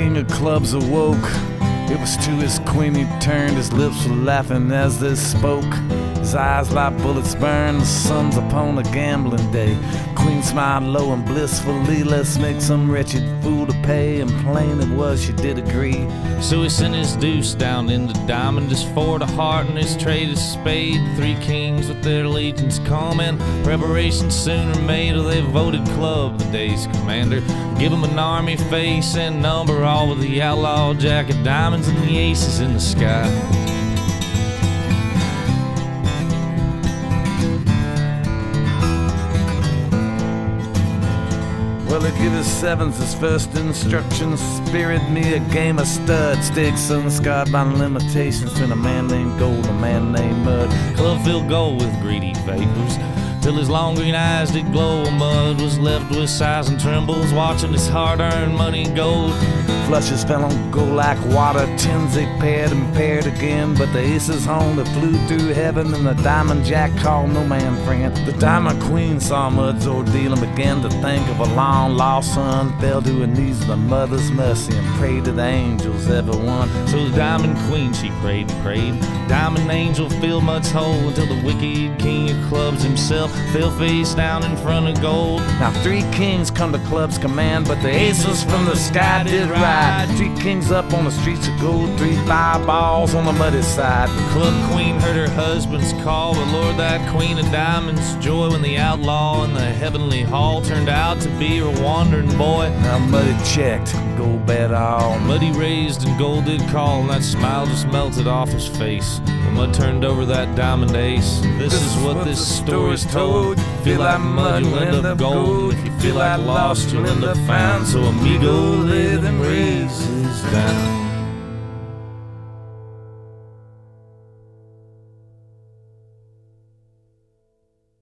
king of clubs awoke. It was to his queen he turned, his lips were laughing as they spoke. His eyes like bullets burn, the sun's upon a gambling day. Queen smiled low and blissfully, let's make some wretched fool to pay. And plain it was, she did agree. So he sent his deuce down into diamond, his four to heart and his trade his spade. Three kings with their legions come and preparations soon are made. They voted club the day's commander, give him an army face and number, all with the outlaw jack of diamonds and the aces in the sky. Well, he give his sevens his first instructions. Spirit me a game of stud. Stakes unscarred by limitations between a man named Gold and a man named Mud. Club filled gold with greedy vapors, till his long green eyes did glow. Mud was left with sighs and trembles, watching his hard-earned money gold. Flushes fell on gold like water, tens they paired and paired again. But the aces home that flew through heaven, and the diamond jack called no man friend. The diamond queen saw Mud's ordeal and began to think of a long lost son. Fell to her knees in the mother's mercy and prayed to the angels, everyone. So the diamond queen she prayed and prayed. Diamond angel filled Mud's hole until the wicked king of clubs himself fell face down in front of gold. Now 3 kings come to club's command, but the aces from the sky did ride. 3 kings up on the streets of gold, 3 fireballs on the muddy side. The club queen heard her husband's call, but Lord, that queen of diamonds joy when the outlaw in the heavenly hall turned out to be her wandering boy. Now Muddy checked, gold bet all. Muddy raised and gold did call, and that smile just melted off his face when Mud turned over that diamond ace. This is what this story's told. Feel like mud, you'll end up gold. If you feel like lost, you'll end up found. So amigo, lay them races down.